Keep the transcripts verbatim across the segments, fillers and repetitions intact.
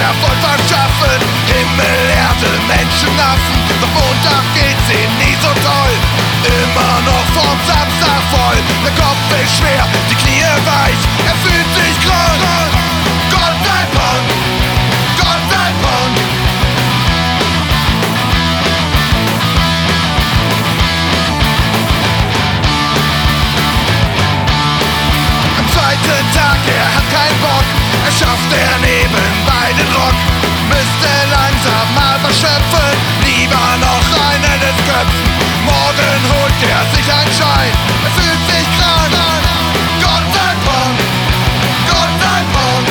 Erfolg verschaffen. Himmel, Erde, Menschenaffen, doch Montag geht's ihnen nie so toll. Immer noch vom Samstag voll, der Kopf ist schwer, die Knie weich, er fühlt sich krank. Gott sei Dank, Gott sei Dank. Am zweiten Tag, er hat keinen Bock, er schafft er nebenbei den Rock. Müsste langsam mal verschöpfen, lieber noch einen ins Köpfen. Morgen holt er sich einen Schein, er fühlt sich krank. Gott sei Dank, Gott sei Dank.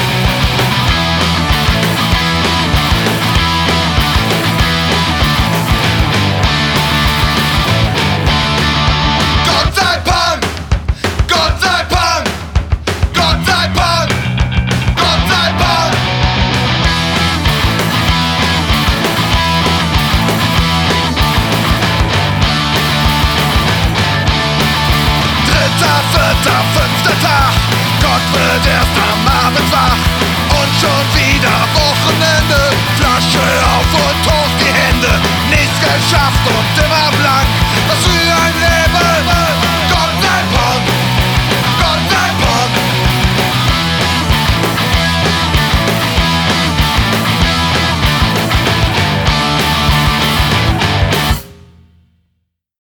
Gott sei Dank, Gott sei Dank, Gott sei Dank, Gott sei Dank. Dritter, vierter, fünfter Tag, Gott wird erst am Abend wach. Und schon wieder Wochenende, Flasche auf und hoch die Hände. Nichts geschafft und